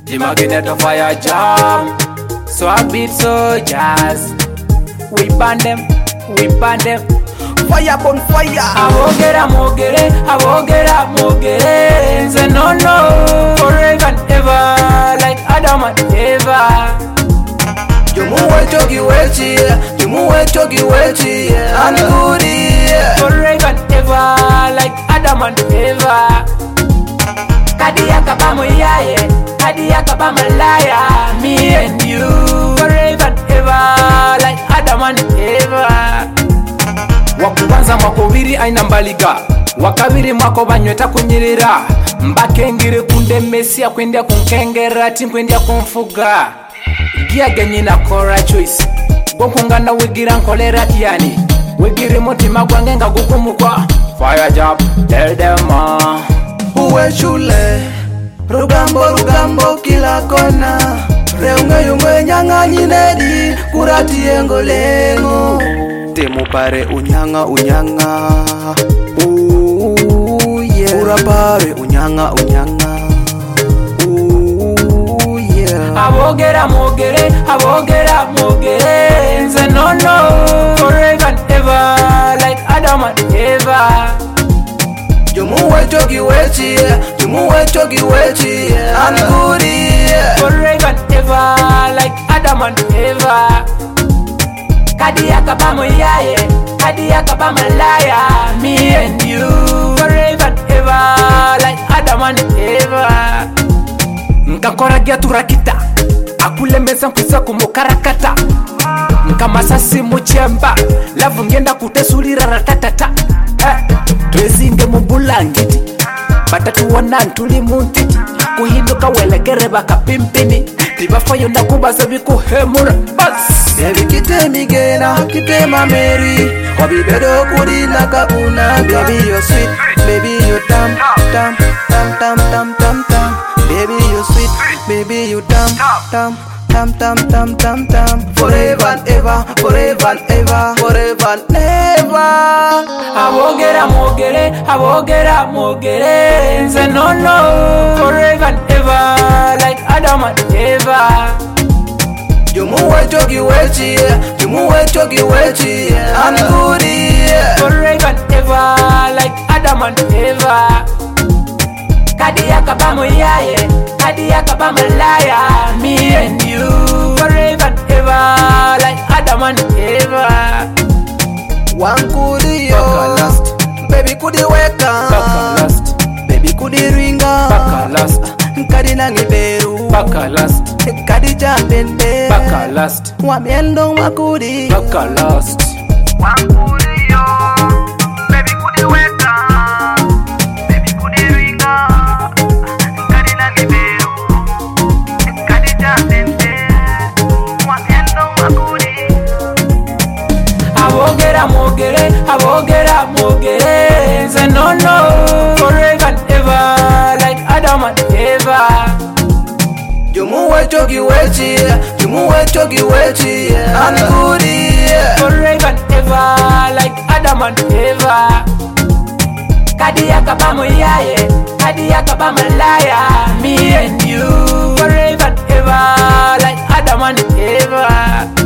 The magnet of fire jam. So I beat soldiers. We ban them. Fire upon fire. Abogera mogere. Say no, forever and ever, like Adam and Eva. Jumuwe chogi wechi, anigudi. Forever and ever, like Adam and Eva. Kadia kabamo yaye, kadia kabamo liar. Me and you, forever and ever, like Adam and Eva. Wakubanza mwakobiri aina mbaliga, wakabiri mwako banyweta kunyirira. Mbakengire kunde mesia kwendya kunkengera tinkwendya kumfuga. Gia genyi na kora choice, gokungana wigira nkolera yani. Wigiri mutima gwange nga gukumukwa. Fire job, tell them Uwe shule, rugambo kila kona. Reunge nyanga nyinedi, kurati engolengo. Temu pare unyanga. Yeah. Urapare unyanga. Yeah. Abogera mogere. Say no, forever and ever, like Adam and Eva. Jumuwe chogi wechi, anigudi. Forever and ever, like Adam and Eva. Kadia kabamo yaye, kadia kabamo liar. Me and you, forever and ever, like Adam and Eva. Nkakora gia turakita, akule meza nkwisa kumukarakata. Nkamasasi muchemba, lavu ngenda kutesulira ratatata. Twezinge mubulangiti, batatuwana ntuli muntiti. Kuhinduka welekere baka pimpini, tibafayo ndakubaza bikuhemura. Baby kitemi gena, kitema Mary. Wabibedo kudina kakuna. Baby you're sweet, baby you tam. Baby you sweet, baby you tam. Forever and ever, never. Abogera mogere. Say no, forever and ever, like Adam and Eva. Jumuwe chogi wechi, anigudi. Forever and ever, like Adam and Eva. Kadia kabamo yaye, kadia kabamo liar. Me and you, forever and ever, like Adam and Eva. Wankudi yo, baby kudi weka, baby kudi ringa, kadi nangiberu, kadi jambende, wamiendo makudi, wankudi yo, baby kudi weka, baby kudi ringa, kadi nangiberu, kadi jambende, wamiendo makudi. Abogera mogere. Say no, forever and ever, like Adam and Eva. Jumuwe chogi wechi, anigudi. Forever and ever, like Adam and Eva. Kadia kabamo yaye, kadia kabamo liar. Me and you, forever and ever, like Adam and Eva.